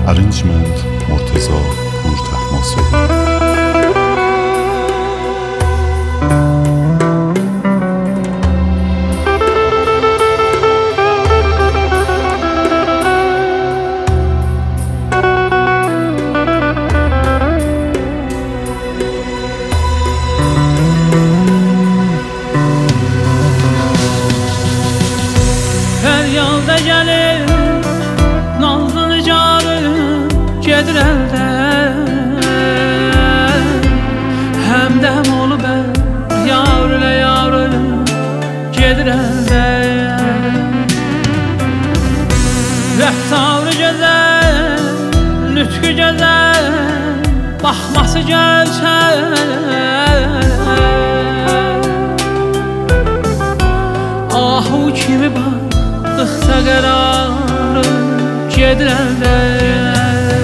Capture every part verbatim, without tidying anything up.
Arrangement مرتضی پور طهماسبی. Feryalda gelir nazlı canım gedir elden, hemdem olub yavru ile yavru gedir elden. Rəftarı gözəl, lütfü gözəl, baxması gözəl, ahu kimi baxdıqsa qərarı gedir əldən.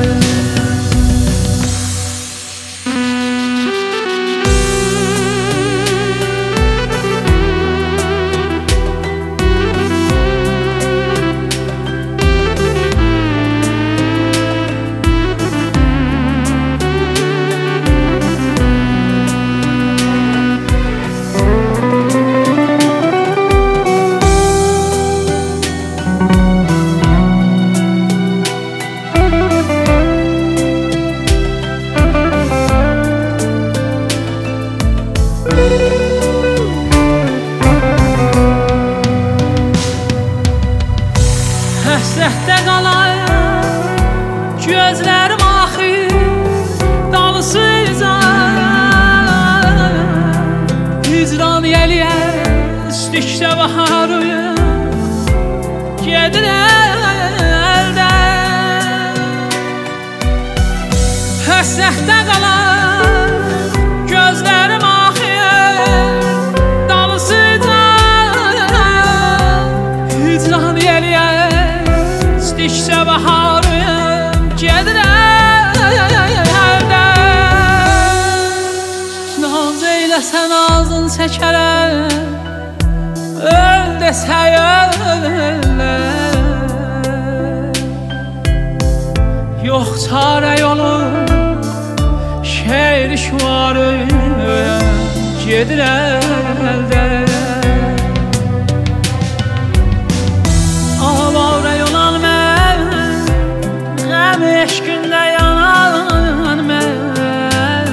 Həsrətdə qalar gözlərim axır dalısıca, hicran eləyər istikdə baharıyım gedir əldən. Həsrətdə qalar gözlərim axır dalısıca, hicran eləyər İşte baharım gedir əldən. Naz eyləsən ağzın çəkərəm, öl desə öllər. Yox çarə yolu, şeir şuarım gedir əldən. Avara yolan mən, qəm eşqində yanan mən,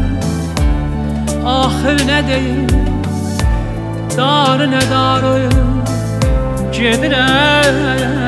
axır nə deyim, darı nə darıyım gedir əldən.